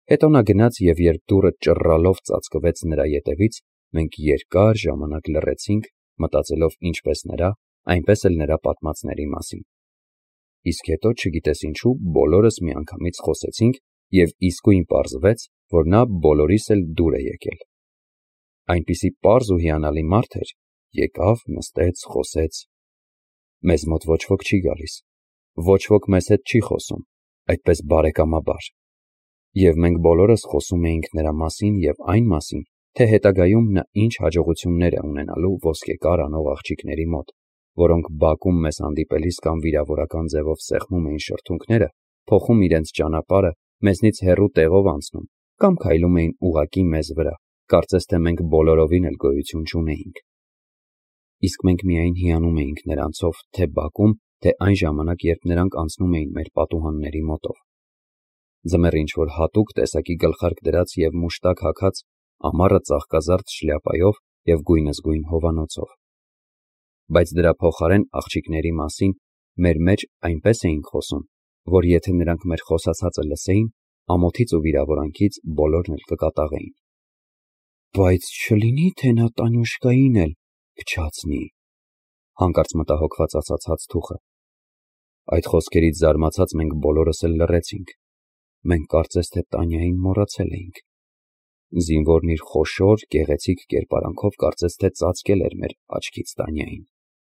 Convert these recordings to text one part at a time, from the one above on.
Հետո նա գնաց և երբ դուռը ճռռալով ծածկվեց նրա ետևից, մենք երկար ժամանակ լռեցինք, մտածելով ինչպես նրա, այնպես էլ նրա պատմածների մասին։ Իսկ հետո, չգիտես ինչու, բոլորս միանգամից խոսեցինք և իսկույն պարզվեց, որ նա բոլորիս էլ դուր է եկել։ Այնպիսի պարզ ու հիանալի մարդ էր, եկավ, նստեց, խոսեց։ Մեզ մոտ ոչ ոք չի գալիս, ոչ ոք մեզ հետ չի խոսում, այդպես բարեկամաբար։ Եվ մենք բոլորս խոսում էինք նրա մասին և այն մասին, թե հետագայում նա ինչ հաջողություններ է ունենալու ոսկեկար անող աղջիկների մոտ, որոնք բակում մեզ հանդիպելիս կամ վիրավորական ձևով սեղմում էին շրթունքները, փոխում իրենց ճանապարհը, մեզնից հեռու տեղով անցնում կամ քայլում էին ուղղակի մեզ վրա, կարծես թե մենք բոլորովին էլ գոյություն չունեինք։ Իսկ մենք միայն հիանում էինք նրանցով, թե բակում, թե այն ժամանակ, երբ նրանք անցնում էին մեր պատուհանների մոտով։ Ձմեռ ինչ-որ հատուկ տեսակի գլխարկ դրած և մուշտակ հագած, ամառը ծաղկազարդ շլյապայով և գույնզգույն հովանոցով։ Բայց դրա փոխարեն աղջիկների մասին մեր մեջ այնպես էինք խոսում, որ եթե նրանք մեր խոսացածը լսեին, ամոթից ու վիրավորանքից բոլորն էլ կկատաղեին։ Բայց չլինի, թե նա Տանյուշկային էլ փչացնի, հանկարծ մտահոգված ասաց Հացթուխը։ Այդ խոսքերից զարմացած մենք բոլորս էլ լռեցինք։ Մենք կարծես թե Տանյային մոռացել էինք։ Զինվորն իր խոշոր, գեղեցիկ կերպարանքով կարծես թե ծածկել էր մեր աչքից Տանյային։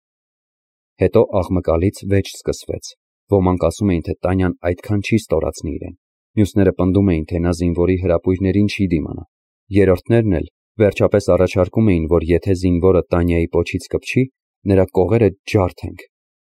Հետո աղմկալից վեճ սկսվեց։ Ոմանք ասում էին, թե Տանյան այդքան չի ստորացնի իրեն։ Մյուսները պնդում էին, թե նա զինվորի հրապույրներին չի դիմանա։ Երրորդներն էլ վերջապես առաջարկում էին, որ եթե զինվորը Տանյայի պոչից կպչի, նրա կողերը ջարդենք։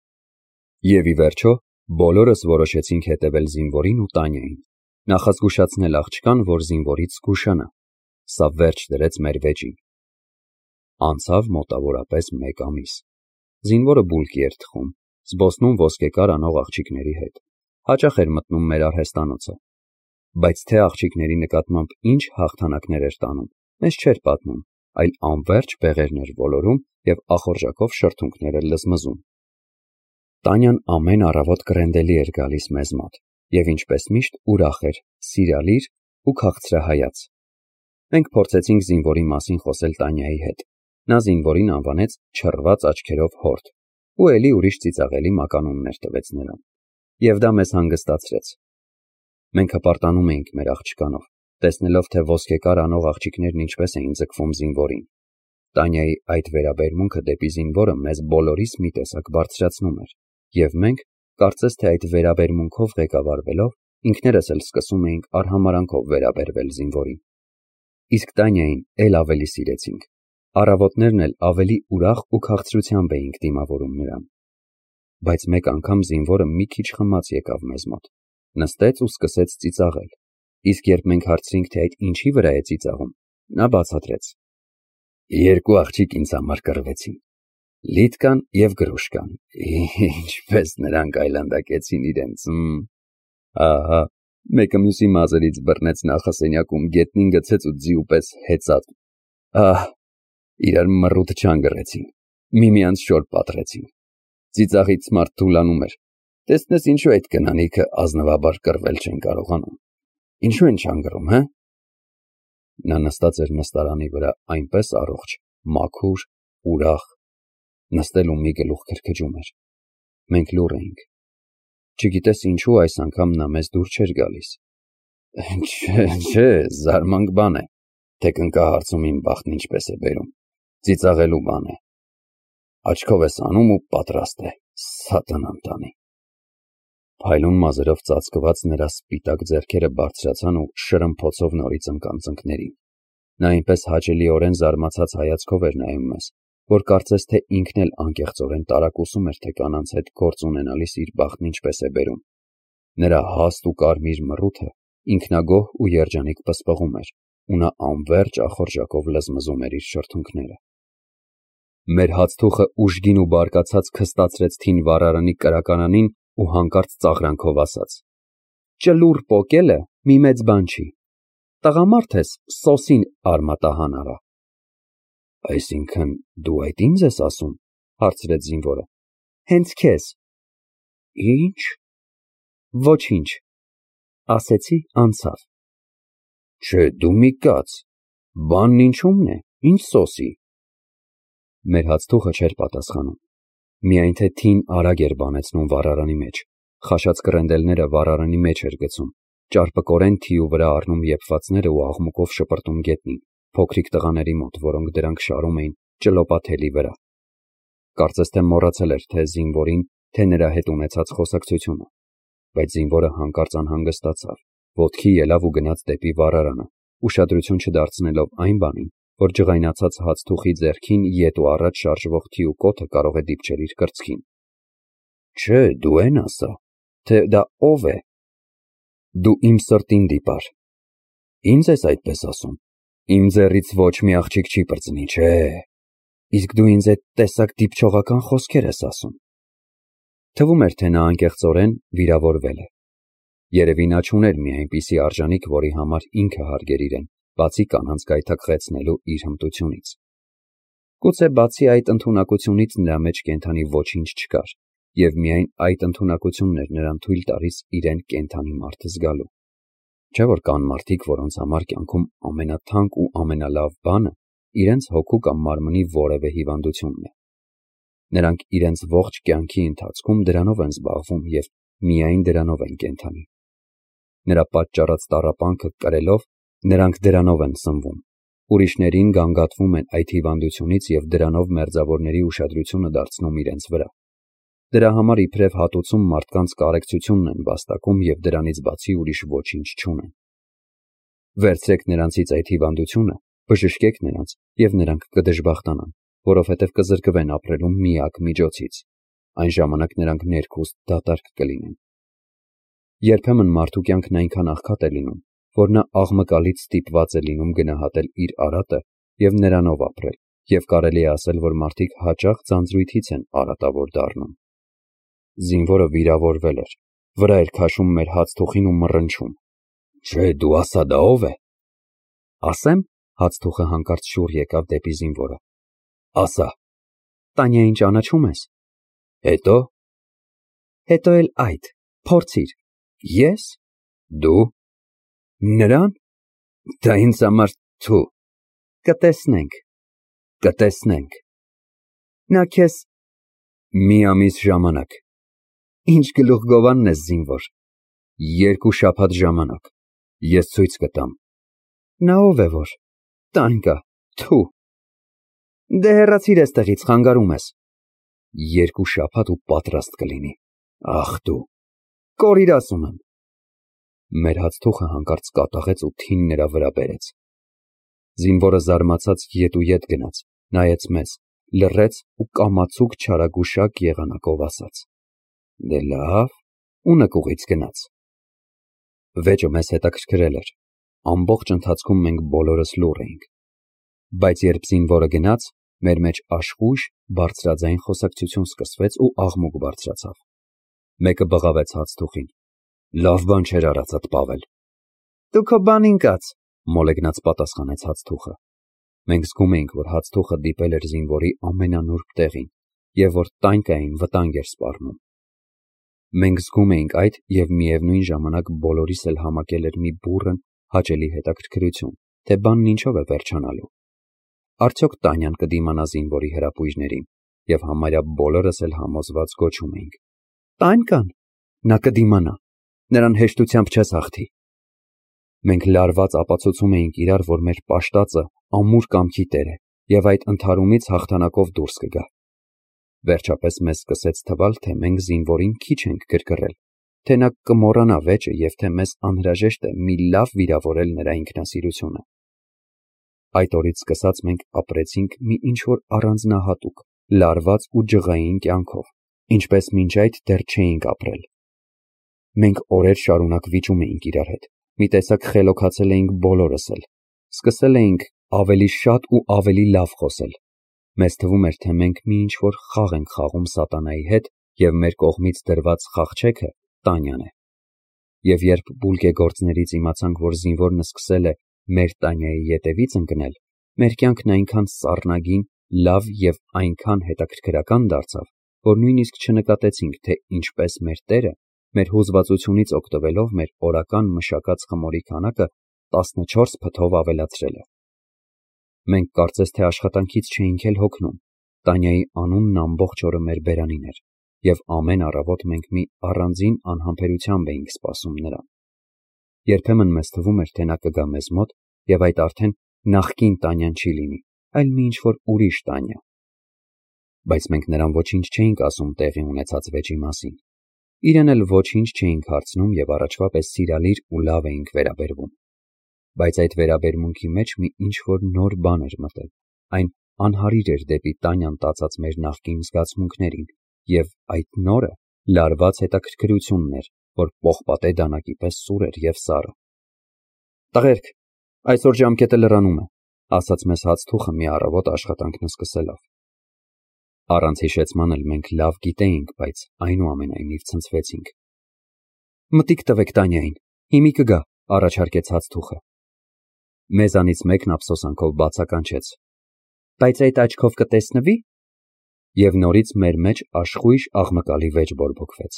Եվ ի վերջո բոլորս որոշեցինք հետևել զինվորին ու Տանյային, նախազգուշացնել աղջկան, որ զինվորից զգուշանա։ Սա վերջ դրեց մեր վեճին։ Անցավ մոտավորապես 1 ամիս։ Զինվորը բուլկի էր թխում, զբոսնում ոսկեկար անող աղջիկների հետ, հաճախ էր մտնում մեր արհեստանոցը։ Բայց թե աղջիկների նկատմամբ ինչ հաղթանակներ էր տանում, մեզ չէր պատմում, այլ անվերջ բեղերն էր ոլորում և ախորժակով շրթունքները լզմզում։ Տանյան ամեն առավոտ կռենդելի էր գալիս մեզ մոտ և ինչպես միշտ ուրախ էր, սիրալիր ու քաղցրահայաց։ Մենք փորձեցինք զինվորի մասին խոսել Տանյայի հետ։ Նա զինվորին անվանեց չռված աչքերով հորթ ու էլի ուրիշ ծիծաղելի մականուններ տվեց նրան։ Եվ դա մեզ հանգստացրեց։ Մենք հպարտանում էինք մեր աղջկանով, տեսնելով, թե ոսկեկար անող աղջիկներն ինչպես էին ձգվում զինվորին։ Տանյայի այդ վերաբերմունքը դեպի զինվորը մեզ բոլորիս մի տեսակ բարձրացնում էր, և մենք, կարծես թե այդ վերաբերմունքով ղեկավարվելով, ինքներս էլ սկսում էինք արհամարհանքով վերաբերվել զինվորին։ Իսկ Տանյային էլ ավելի սիրեցինք։ Առավոտներն էլ ավելի ուրախ ու քաղցրությամբ էինք դիմավորում նրան։ Բայց մեկ անգամ զինվորը մի քիչ խմած եկավ մեզ մոտ, նստեց ու սկսեց ծիծաղել։ Իսկ երբ մենք հարցրինք, թե այդ ինչի վրա է ծիծաղում, նա բացատրեց. Երկու աղջիկ ինձ համար կռվեցին, Լիտկան և Գրուշկան, ինչպես նրանք այլանդակեցին իրենց։ Ահա, մեկը մյուսի մազերից բռնեց նախասենյակում, գետնին գցեց ու ձիու պես հեծավ։ Իրար մռութ չանգռեցին, միմյանց շոր պատռեցին։ Ծիծաղից մարդ թուլանում էր։ Տեսնես ինչու այդ կնանիքը ազնվաբար կռվել չեն կարողանում։ Ինչու են չանգռում, հա։ Նա նստած էր նստարանի վրա այնպես առողջ, մաքուր, ուրախ, նստել ու մի գլուխ քրքջում էր։ Մենք լուռ էինք։ Չգիտես ինչու այս անգամ նա մեզ դուր չէր գալիս։ Չէ, զարմանք բան է, թե կնկահարցում իմ բախտն ինչպես է բերում։ Ծիծաղելու բան է։ Աչքով ես անում ու պատրաստ է, սատանան տանի։ Փայլուն մազերով ծածկված նրա սպիտակ ձեռքերը բարձրացան ու շրմփոցով նորից ընկան ծնկներին։ Նա այնպես հաճելիորեն զարմացած հայացքով էր նայում մեզ, որ կարծես թե ինքն էլ անկեղծորեն տարակուսում էր, թե կանանց հետ գործ ունենալիս իր բախտն ինչպես է բերում։ Նրա հաստ ու կարմիր մռութը ինքնագոհ ու երջանիկ պսպղում էր, ու նա անվերջ ախորժակով լզմզում էր իր շրթունքները։ Մեր Հացթուխը ուժգին ու բարկացած քստացրեց թին վառարանի կրականանին ու հանկարծ ծաղրանքով ասաց. Ճլուռ պոկելը մի մեծ բան չի։ Տղամարդ ես, սոսին արմատահան արա։ Այսինքն դու այդ ինձ ես ասում, հարցրեց զինվորը։ Հենց քեզ։ Ինչ։ Ոչինչ։ Ասեցի, անցավ։ Չէ, դու մի կաց, բանն ինչումն է, ինչ սոսի։ Մեր հացթուխը չէր պատասխանում, միայն թե թին արագ էր բանեցնում վառարանի մեջ, խաշած կռենդելները վառարանի մեջ էր գցում, ճարպկորեն թիու վրա առնում եփվածները ու աղմուկով շպրտում գետնին, փոքրիկ տղաների մոտ, որոնք դրանք շարում էին ճլոպաթելի վրա։ Կարծես թե մոռացել էր թե զինվորին, թե նրա հետ ունեցած խոսակցությունը, բայց զինվորը հանկարծ անհանգստացավ, ոտքի ելավ ու գնաց դեպի վառարանը, ուշադրություն չդարձնելով այն բանին, որ ջղայնացած հացթուխի ձեռքին ետ ու առաջ շարժվող թիու կոթը կարող է դիպչել իր կրծքին։ Չէ, դու են ասա, թե դա ով է։ Դու իմ սրտին դիպար։ Ինձ ես այդպես ասում։ Իմ ձեռից ոչ մի աղջիկ չի պրծնի, չէ։ Իսկ դու ինձ այդ տեսակ դիպչողական խոսքեր ես ասում։ Թվում էր, թե նա անկեղծորեն վիրավորվել է։ Երևի նա չուներ մի այնպիսի արժանիք, որի համար ինքը հարգեր իրեն, բացի կանանց գայթակղեցնելու իր հմտությունից։ Գուցե բացի այդ ընդունակությունից նրա մեջ կենդանի ոչինչ չկար, և միայն այդ ընդունակությունն էր նրան թույլ տալիս իրեն կենդանի մարդ զգալու։ Չէ՞ որ կան մարդիկ, որոնց համար կյանքում ամենաթանկ ու ամենալավ բանը իրենց հոգու կամ մարմնի որևէ հիվանդությունն է։ Նրանք իրենց ողջ կյանքի ընթացքում դրանով են զբաղվում և միայն դրանով են կենդանի։ Նրա պատճառած տառապանքը կրելով նրանք դրանով են սնվում, ուրիշներին գանգատվում են այդ հիվանդությունից և դրանով մերձավորների ուշադրությունը դարձնում իրենց վրա։ Դրա համար իբրև հատուցում մարդկանց կարեկցությունն են վաստակում և դրանից բացի ուրիշ ոչինչ չունեն։ Վերցրեք նրանցից այդ հիվանդությունը, բժշկեք նրանց և նրանք կդժբախտանան, որովհետև կզրկվեն ապրելու միակ միջոցից, այն ժամանակ նրանք ներքուստ դատարկ կլինեն։ Երբեմն մարդու կյանքն այնքան աղքատ է լինում, որ նա աղմկալից ստիպված է լինում գնահատել իր արատը և նրանով ապրել, և կարելի է ասել, որ մարդիկ հաճախ ձանձրույթից են արատավոր դառնում։ Զինվորը վիրավորվել էր, վրա էր քաշում մեր հացթուխին ու մռնչում։ Չէ, դու ասա, դա ով է։ Ասեմ, հացթուխը հանկարծ շուռ եկավ դեպի զինվորը։ Ասա։ Տանյային ճանաչում ես։ Հետո։ Հետո էլ այդ, փորձիր։ Ես։ Դու։ Նրան։ Դա ինձ համար թու։ Կտեսնենք։ Կտեսնենք։ Նա քեզ։ Մի ամիս ժամանակ։ Ինչ գլուխգովանն ես, զինվոր։ 2 շաբաթ ժամանակ։ Ես ցույց կտամ։ Նա ով է որ։ Տան կա, թու։ Դե հեռացիր էստեղից, խանգարում ես։ 2 շաբաթ ու պատրաստ կլինի։ Ախ դու։ Կորիր ասում եմ։ Մեր հացթուխը հանկարծ կատաղեց ու թին նրա վրա բերեց։ Զինվորը զարմացած ետ ու ետ գնաց, նայեց մեզ, լռեց ու կամացուկ չարագուշակ եղանակով ասաց. Դե լավ, ու նկուղից գնաց։ Վեճը մեզ հետաքրքրել էր։ Ամբողջ ընթացքում մենք բոլորս լուռ էինք։ Բայց երբ զինվորը գնաց, մեր մեջ աշխույժ, բարձրաձայն խոսակցություն սկսվեց ու աղմուկ բարձրացավ։ Մեկը բղավեց հացթուխին. Լավ բան չէր արած այդ Պավել։ Դու քո բանին կաց, մոլեգնած պատասխանեց հացթուխը։ Մենք զգում էինք, որ հացթուխը դիպել էր զինվորի ամենանուրբ տեղին և որ տանկային վտանգ էր սպառնում։ Մենք զգում էինք այդ և միևնույն ժամանակ բոլորիս էլ համակել էր մի բուռն, հաճելի հետաքրքրություն, թե բանն ինչով է վերջանալու։ Արդյոք Տանյան կդիմանա զինվորի հրապույրներին, և համարյա բոլորս էլ համոզված գոչում էինք. Տանկան, նա կդիմանա, նրան հեշտությամբ չես հաղթի։ Մենք լարված ապացուցում էինք իրար, որ մեր պաշտածը ամուր կամքի տեր է և այդ ընդհարումից հաղթանակով դուրս կգա։ Վերջապես մեզ սկսեց թվալ, թե մենք զինվորին քիչ ենք գրգռել, թե նա կմոռանա վեճը և թե մեզ անհրաժեշտ է մի լավ վիրավորել նրա ինքնասիրությունը։ Այդ օրից սկսած մենք ապրեցինք մի ինչ-որ առանձնահատուկ, լարված ու ջղային կյանքով, ինչպես մինչ այդ դեռ չէինք ապրել։ Մենք օրեր շարունակ վիճում էինք իրար հետ, մի տեսակ խելոքացել էինք բոլորս էլ, սկսել էինք ավելի շատ ու ավելի լավ խոսել։ Մեզ թվում էր, թե մենք մի ինչ-որ խաղ ենք խաղում սատանայի հետ և մեր կողմից դրված խաղչեքը Տանյան է։ Եվ երբ բուլկեգործներից իմացանք, որ զինվորն սկսել է մեր Տանյայի ետևից ընկնել, մեր կյանքն այնքան սառնագին, լավ և այնքան հետաքրքրական դարձավ, որ նույնիսկ չնկատեցինք, թե ինչպես մեր Տերը, մեր հուզվածությունից օգտվելով մեր օրական մշակած խմորի քանակը 14 փթով ավելացրել է։ Մենք կարծես թե աշխատանքից չէինք էլ հոգնում, Տանյայի անունն ամբողջ օրը մեր բերանին էր, և ամեն առավոտ մենք մի առանձին անհամբերությամբ էինք սպասում նրան։ Երբեմն մեզ թվում էր, թե նա կգա մեզ մոտ, և այդ արդեն նախկին Տանյան չի լինի, այլ մի ինչ-որ ուրիշ Տանյա։ Բայց մենք նրան ոչինչ չէինք ասում տեղի ունեցած վեճի մասին։ Իրեն էլ ոչինչ չէինք հարցնում և առաջվա պես սիրալիր ու լավ էինք վերաբերվում։ Բայց այդ վերաբերմունքի մեջ մի ինչ-որ նոր բան էր մտել, այն անհարիր էր դեպի Տանյան տածած մեր նախկին զգացմունքներին, և այդ նորը լարված հետաքրքրությունն էր, որ պողպատե դանակի պես սուր էր և սառը։ «Տղերք, այսօր ժամկետը լրանում է», ասաց մեզ Հացթուխը մի առավոտ աշխատանքն սկսելով։ Առանց հիշեցման էլ մենք լավ գիտեինք, բայց այնուամենայնիվ ցնցվեցինք։ «Մտիկ տվեք Տանյային, հիմի կգա», առաջարկեց Հացթուխը։ Մեզանից մեկն ափսոսանքով բացականչեց. «Բայց այդ աչքով կտեսնվի՞»։ Եվ նորից մեր մեջ աշխույժ աղմկալի վեճ բորբոքվեց։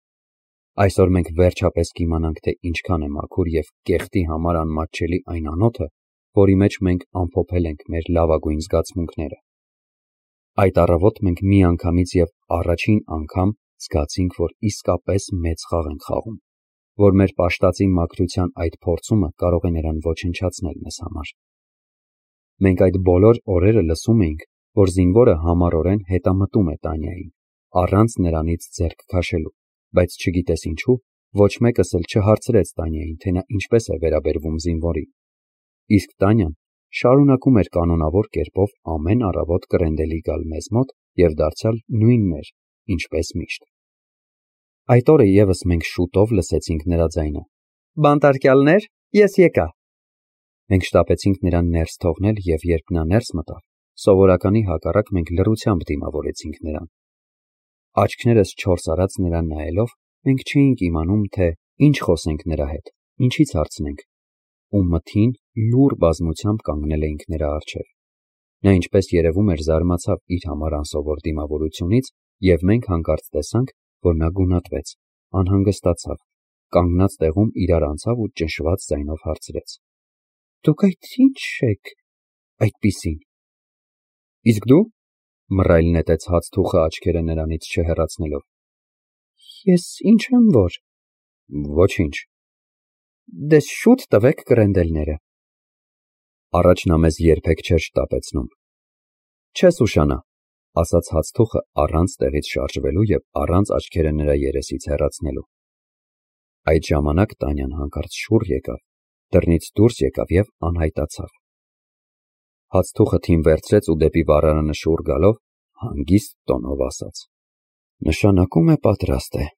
Այսօր մենք վերջապես կիմանանք, թե ինչքան է մաքուր և կեղտի համար անմատչելի այն անոթը, որի մեջ մենք ամփոփել ենք մեր լավագույն զգացմունքները։ Այդ առավոտ մենք միանգամից և առաջին անգամ զգացինք, որ իսկապես մեծ խաղ ենք խաղում, որ մեր պաշտածի մաքրության այդ փորձումը կարող է նրան ոչնչացնել մեզ համար։ Մենք այդ բոլոր օրերը լսում էինք, որ զինվորը համառորեն հետամտում է Տանյային, առանց նրանից ձեռք քաշելու, բայց չգիտես ինչու, ոչ մեկս էլ չհարցրեց Տանյային, թե նա ինչպես է վերաբերվում զինվորին։ Իսկ Տանյան շարունակում էր կանոնավոր կերպով ամեն առավոտ կռենդելի գալ մեզ մոտ և դարձյալ նույնն էր, ինչպես միշտ։ Այդ օրը ևս մենք շուտով լսեցինք նրա ձայնը. «Բանտարկյալներ, ես եկա»։ Մենք շտապեցինք նրան ներս թողնել, և երբ նա ներս մտավ, սովորականի հակառակ մենք լռությամբ դիմավորեցինք նրան։ Աչքներս չորս արած նրան նայելով, մենք չէինք իմանում, թե ինչ խոսենք նրա հետ, ինչից հարցնենք, ու մթին լուռ բազմությամբ կանգնել էինք նրա առջև։ Նա, ինչպես երևում էր, զարմացավ իր համար անսովոր դիմավորությունից, և մենք հանկարծ տեսանք, որ նա գունատվեց, անհանգստացավ, կանգնած տեղում իրար անցավ ու ճնշված ձայնով հարցրեց. «Դուք այդ ի՞նչ եք այդպիսին»։ «Իսկ դու»։ Մռայլ նետեց Հացթուխը աչքերը նրանից չհեռացնելով։ «Ես ինչ եմ որ»։ «Ոչինչ»։ «Դե շուտ տվեք կռենդելները»։ Առաջ նա մեզ երբեք չէր շտապեցնում։ «Չես ուշանա», ասաց Հացթուխը առանց տեղից շարժվելու և առանց աչքերը նրա երեսից հեռացնելու։ Այդ ժամանակ Տանյան հանկարծ շուռ եկավ, դռնից դուրս եկավ և անհայտացավ։ Հացթուխը թիմ վերցրեց ու դեպի վառարանը շուռ գալով հանգիստ տոնով ասաց. «Նշանակում է պատրաստ է։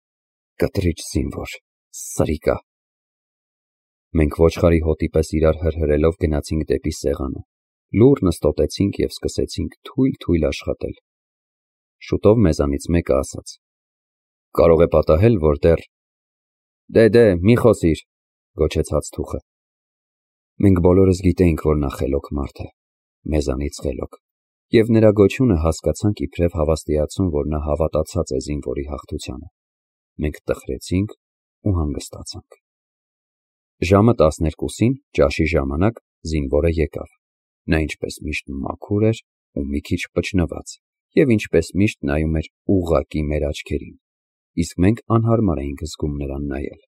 Կտրիչ զինվոր, սրիկա»։ Մենք ոչխարի հոտի պես իրար հրհրելով գնացինք դեպի սեղանը, լուռ նստոտեցինք և սկսեցինք թույլ աշխատել։ Շուտով մեզանից մեկը ասաց. «Կարող է պատահել, որ դեռ…»։ «Դե, մի խոսիր», գոչեց Հացթուխը։ Մենք բոլորս գիտեինք, որ նա խելոք մարդ է, մեզանից խելոք, և նրա գոչյունը հասկացանք իբրև հավաստիացում, որ նա հավատացած է զինվորի հաղթությանը։ Մենք տխրեցինք ու հանգստացանք։ Ժամը 12-ին, ճաշի ժամանակ, զինվորը եկավ։ Նա ինչպես միշտ մաքուր էր ու մի քիչ պճնված, և ինչպես միշտ նայում էր ուղղակի մեր աչքերին, իսկ մենք անհարմար էինք զգում նրան նայել։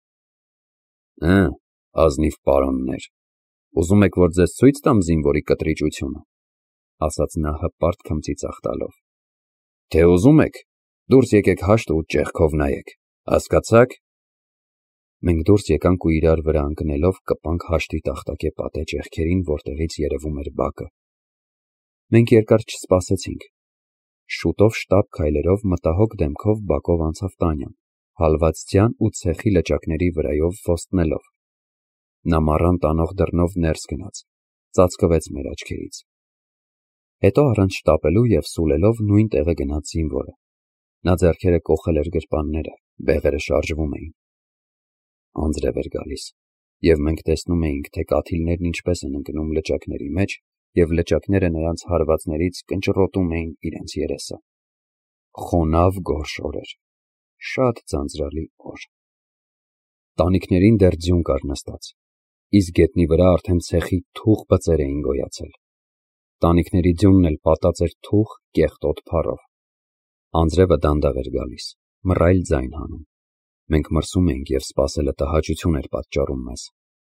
Ազնիվ պարոններ, ուզում եք, որ ձեզ ցույց տամ զինվորի կտրիճությունը, ասաց նա հպարտ քմծիծաղ տալով։ Թե ուզում եք, դուրս եկեք հաշտ ու ճեղքով նայեք, հասկացա՞ք։ Մենք դուրս եկանք ու իրար վրա ընկնելով կպանք հաշտի տախտակե պատե ճեղքերին, որտեղից երևում էր բակը։ Մենք երկար չսպասեցինք։ Շուտով շտապ քայլերով մտահոգ դեմքով բակով անցավ Տանյան, հալված ձյան ու ցեխի լճակների վրայով ոստնելով։ Նա մառան տանող դռնով ներս գնաց, ծածկվեց մեր աչքերից։ Հետո առանց շտապելու և սուլելով նույն տեղը գնաց զինվորը։ Նա ձեռքերը կոխել էր գրպանները, բեղերը շարժվում էին։ Անձրև էր գալիս, և մենք տեսնում էինք, թե կաթիլներն ինչպես են ընկնում լճակների մեջ, և լճակները նրանց հարվածներից կնճռոտում էին իրենց երեսը։ Խոնավ գորշ օր էր, շատ ձանձրալի օր։ Տանիքներին դեռ ձյուն կար նստած։ իսկ գետնի վրա արդեն ցեխի թուխ բծեր էին գոյացել։ Տանիքների ձյունն էլ պատած էր թուխ կեղտոտ փառով։ Անձրևը դանդաղ էր գալիս, մռայլ ձայն հանում։ Մենք մրսում էինք և սպասելը տհաճություն էր պատճառում մեզ։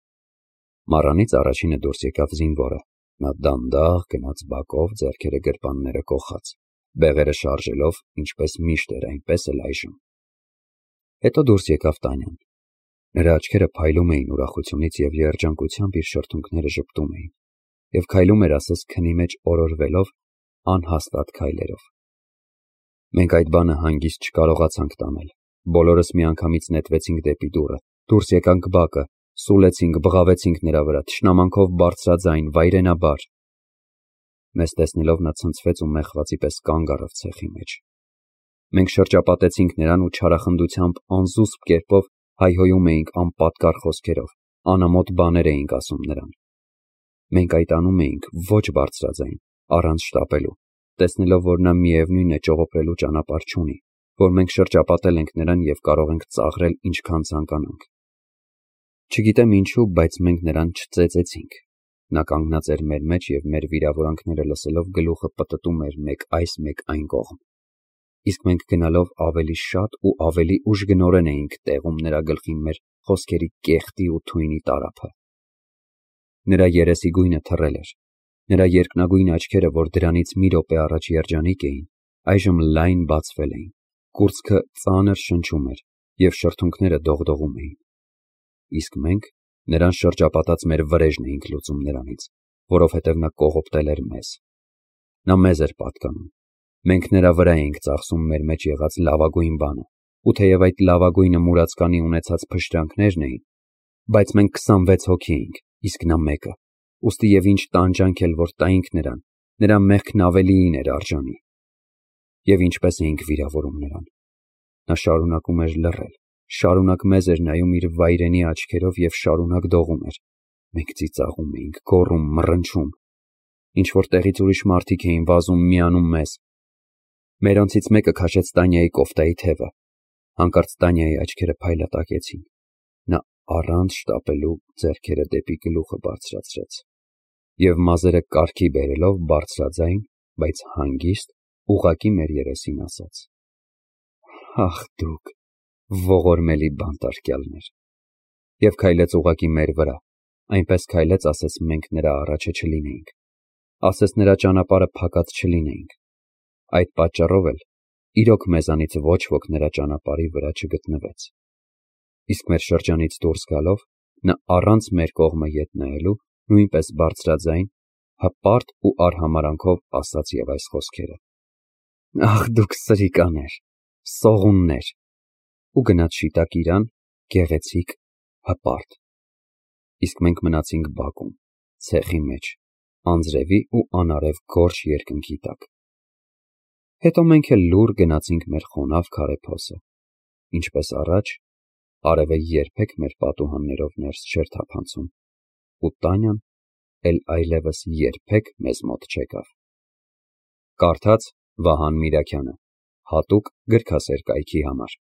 Մառանից առաջինը դուրս եկավ զինվորը, նա դանդաղ գնաց բակով, ձեռքերը գրպանները կոխած, բեղերը շարժելով, ինչպես միշտ էր, այնպես էլ այժմ։ Հետո դուրս եկավ Տանյան։ Նրա աչքերը փայլում էին ուրախությունից և երջանկությամբ իր շրթունքները ժպտում էին, և քայլում էր ասես քնի մեջ օրորվելով անհաստատ քայլերով։ Մենք այդ բանը հանգիստ չկարողացանք տանել, բոլորս միանգամից նետվեցինք դեպի դուռը, դուրս եկանք բակը, սուլեցինք, բղավեցինք նրա վրա, թշնամանքով բարձրաձայն, վայրենաբար։ Մեզ տեսնելով նա ցնցվեց ու մեղվածի պես կանգ առավ ցեխի մեջ։ Մենք շրջապատեցինք նրան ու չարախնդությամբ անզուսպ կերպով հայհոյում էինք անպատկառ խոսքերով, անամոթ բաներ էինք ասում նրան։ Մենք այդ անում էինք ոչ բարձրաձայն, առանց շտապելու, տեսնելով, որ նա միևնույն է ճողոպրելու ճանապարհ չունի, որ մենք շրջապատել ենք նրան և կարող ենք ծաղրել ինչքան ցանկանանք։ Չգիտեմ ինչու, բայց մենք նրան չծեծեցինք։ Նա կանգնած էր մեր մեջ և մեր վիրավորանքները լսելով գլուխը պտտում էր մեկ այս, մեկ այն կողմ։ Իսկ մենք գնալով ավելի շատ ու ավելի ուժգնորեն էինք տեղում նրա գլխին մեր խոսքերի կեղտի ու թույնի տարափը։ Նրա երեսի գույնը թռել էր։ Նրա երկնագույն աչքերը, որ դրանից մի րոպե առաջ երջանիկ էին, այժմ լայն բացվել էին, կուրծքը ծանր շնչում էր և շրթունքները դողդողում էին։ Իսկ մենք նրան շրջապատած մեր վրեժն էինք լուծում նրանից, որովհետև նա կողոպտել էր մեզ։ Նա մեզ էր պատկանում։ Մենք նրա վրա էինք ծախսում մեր մեջ եղած լավագույն բանը, ու թեև այդ լավագույնը մուրացկանի ունեցած փշրանքներն էին, բայց մենք 26 հոգի էինք, իսկ նա մեկը, ուստի և ինչ տանջանք էլ որ տայինք նրան, նրա մեղքն ավելիին էր արժանի։ Եվ ինչպես էինք վիրավորում նրան։ Նա շարունակում էր լռել, շարունակ մեզ էր նայում իր վայրենի աչքերով և շարունակ դողում էր։ Մենք ծիծաղում էինք, գոռում, մռնչում։ Ինչ-որ տեղից ուրիշ մարդիկ էին վազում, միանում մեզ։ Մերոնցից մեկը քաշեց Տանյայի կոֆտայի թևը։ Հանկարծ Տանյայի աչքերը փայլատակեցին։ Նա առանց շտապելու ձեռքերը դեպի գլուխը բարձրացրեց և մազերը կառքի բերելով բարձրաձայն, բայց հանգիստ, ուղղակի մեր երեսին ասաց. «Ախ դուք, ողորմելի բանտարկյալներ», և քայլեց ուղղակի մեր վրա, այնպես քայլեց, ասես մենք նրա առաջը չլինեինք, ասես նրա ճանապարհը փակած չլինեինք։ Այդ պատճառով էլ իրոք մեզանից ոչ ոք նրա ճանապարհի վրա չգտնվեց։ Իսկ մեր շրջանից դուրս գալով, նա առանց մեր կողմը ետ նայելու, նույնպես բարձրաձայն, հպարտ ու արհամարհանքով ասաց և այս խոսքերը. «Ախ դուք սրիկաներ, սողուններ», ու գնաց շիտակ իրան, գեղեցիկ, հպարտ։ Իսկ մենք մնացինք բակում, ցեխի մեջ, անձրևի ու անարև գորշ երկնքի տակ։ Հետո մենք էլ լուռ գնացինք մեր խոնավ քարե փոսը։ Ինչպես առաջ, արևը երբեք մեր պատուհաններով ներս չէր թափանցում, ու Տանյան էլ այլևս երբեք մեզ մոտ չեկավ։ Կարդաց Վահան Միրաքյանը, հատուկ գրքասեր կայքի համար։